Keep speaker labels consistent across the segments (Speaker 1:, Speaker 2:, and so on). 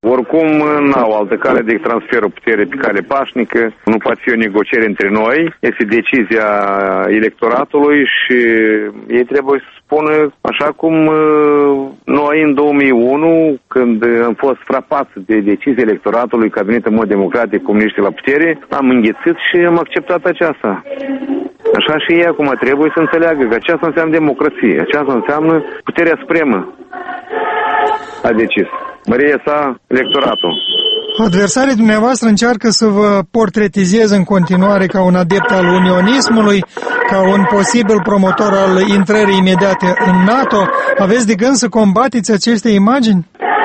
Speaker 1: Oricum, n-au altă cale de transferul puterii pe cale pașnică, nu poate fi o negociere între noi, este decizia electoratului și ei trebuie să spună, așa cum noi în 2001, când am fost frapați de decizia electoratului că a venit în mod democratic comuniștii la putere, am înghițit și am acceptat aceasta. Așa și ei acum trebuie să înțeleagă că aceasta înseamnă democrație, aceasta înseamnă puterea supremă. A decis. Mărie sa electoratul.
Speaker 2: Adversarii dumneavoastră încearcă să vă portretizeze în continuare ca un adept al unionismului, ca un posibil promotor al intrării imediate în NATO. Aveți de gând să combateți aceste imagini?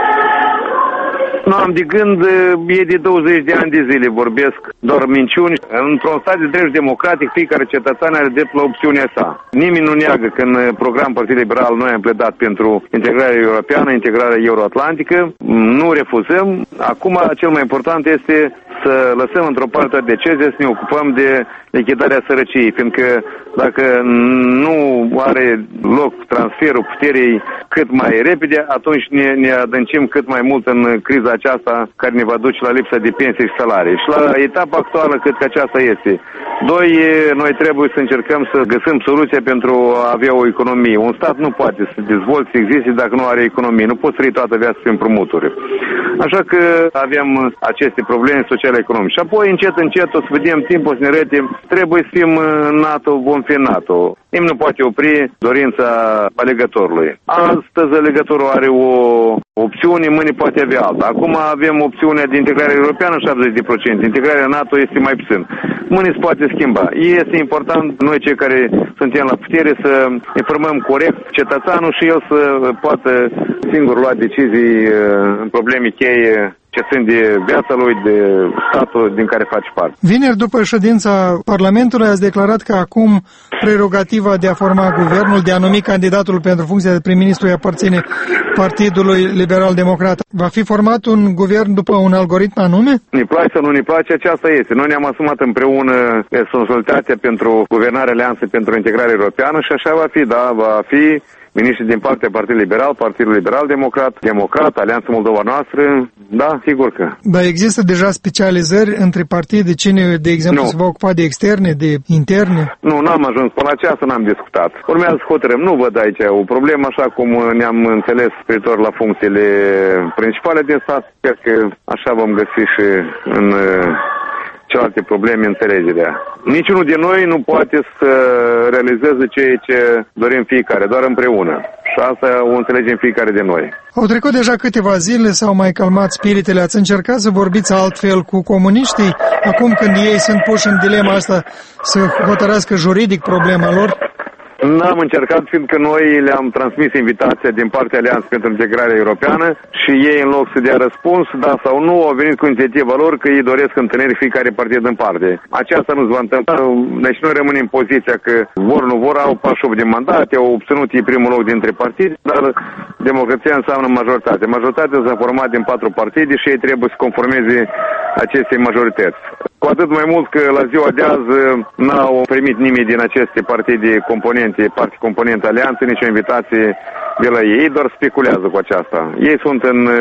Speaker 1: Nu am de gând, e de 20 de ani de zile, vorbesc doar minciuni. Într-un stat de drept democratic, fiecare cetățean are drept la opțiunea sa. Nimeni nu neagă că în program Partidul Liberal noi am pledat pentru integrarea europeană, integrarea euroatlantică. Nu refuzăm. Acum, cel mai important este să lăsăm într-o parte decizie să ne ocupăm de lichidarea sărăciei, fiindcă dacă nu are loc transferul puterii cât mai repede, atunci ne adâncim cât mai mult în criza aceasta care ne va duce la lipsa de pensii și salarii. Și la etapa actuală cred că aceasta este. Doi, noi trebuie să încercăm să găsim soluția pentru a avea o economie. Un stat nu poate să dezvolte, să existe dacă nu are economie. Nu poți trăi toată viața prin împrumuturi. Așa că avem aceste probleme sociale-economice. Și apoi, încet, o să vedem timpul să ne arăte, trebuie să fim în NATO, vom fi în NATO. Nimeni nu poate opri dorința alegătorului. Astăzi alegătorul are o opțiune, mâine poate avea alta. Acum avem opțiunea de integrare europeană 70%, integrarea NATO este mai puțin. Mâine se poate schimba. Este important noi cei care suntem la putere să informăm corect cetățeanul și el să poată singur lua decizii în probleme cheie ce țin de viața lui, de statul din care face parte.
Speaker 2: Vineri, după ședința Parlamentului, ați declarat că acum prerogativa de a forma guvernul, de a numi candidatul pentru funcția de prim-ministru aparține Partidului Liberal-Democrat. Va fi format un guvern după un algoritm anume?
Speaker 1: Ne place sau nu ne place, aceasta este. Noi ne-am asumat împreună responsabilitatea pentru guvernarea Alianței pentru integrare europeană și așa va fi, da, va fi miniștri din partea Partidului Liberal, Partidul Liberal-Democrat, Alianța Moldova Noastră, da, sigur că.
Speaker 2: Dar există deja specializări între partide? Cine, de exemplu, se va ocupa de externe, de interne?
Speaker 1: Nu, n-am ajuns. Până la aceasta n-am discutat. Urmează să hotărâm. Nu văd aici o problemă, așa cum ne-am înțeles privitor la funcțiile principale din stat. Cred că așa vom găsi și în celelalte probleme înțelegerea. Niciunul din noi nu poate să realizeze ceea ce dorim fiecare, doar împreună. Și asta o înțelegem fiecare de noi.
Speaker 2: Au trecut deja câteva zile, s-au mai calmat spiritele. Ați încercat să vorbiți altfel cu comuniștii, acum când ei sunt puși în dilema asta să hotărească juridic problema lor?
Speaker 1: N-am încercat, fiindcă noi le-am transmis invitația din partea Alianței pentru Integrare Europeană și ei, în loc să dea răspuns, da sau nu, au venit cu inițiativa lor că ei doresc întâlniri fiecare partid în parte. Aceasta nu se va întâmpla. Deci noi rămânem în poziția că nu vor, au 48 de mandate, au obținut ei primul loc dintre partide, dar democrația înseamnă majoritate. Majoritatea s-a format din 4 partide și ei trebuie să conformeze acestei majorități. Cu atât mai mult că la ziua de azi n-au primit nimeni din aceste partide componente alianțe, nicio invitație de la ei, doar speculează cu aceasta. Ei sunt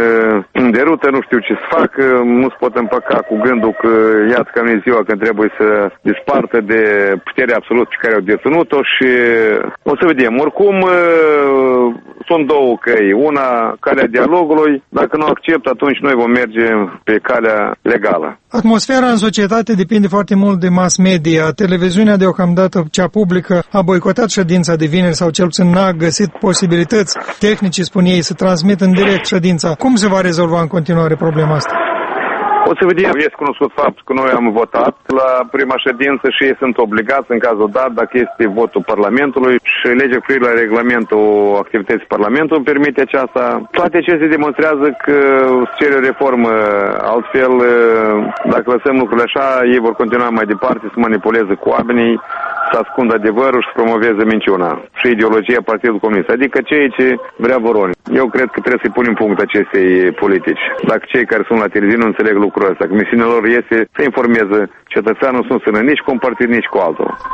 Speaker 1: în derută, nu știu ce să fac, nu se pot împăca cu gândul că iată că nu e ziua când trebuie să dispartă de puterea absolut pe care au deținut-o și o să vedem. Oricum, sunt două căi. Una, calea dialogului. Dacă nu accept, atunci noi vom merge pe calea legală.
Speaker 2: Atmosfera în societate depinde foarte mult de mass media. Televiziunea, deocamdată cea publică, a boicotat ședința de vineri sau cel puțin n-a găsit posibilități tehnice, spun ei, să transmită în direct ședința. Cum se va rezolva în continuare problema asta?
Speaker 1: O să vedem. Este cunoscut faptul că noi am votat la prima ședință și ei sunt obligați în cazul dat, dacă este votul Parlamentului și legea cu privire la regulamentul activității Parlamentului permite aceasta. Toate acestea demonstrează că se cere o reformă. Altfel, dacă lăsăm lucrurile așa, ei vor continua mai departe să manipuleze cu oamenii, să ascundă adevărul și să promoveze minciuna și ideologia Partidului Comunist. Adică cei ce vrea Voroni. Eu cred că trebuie să-i punem punct acestei politici. Dacă cei care sunt la televiziune nu înțeleg lucrul ăsta, că misiunea lor este să informeze cetățeanul, nu sunt nici cu un partid, nici cu altul.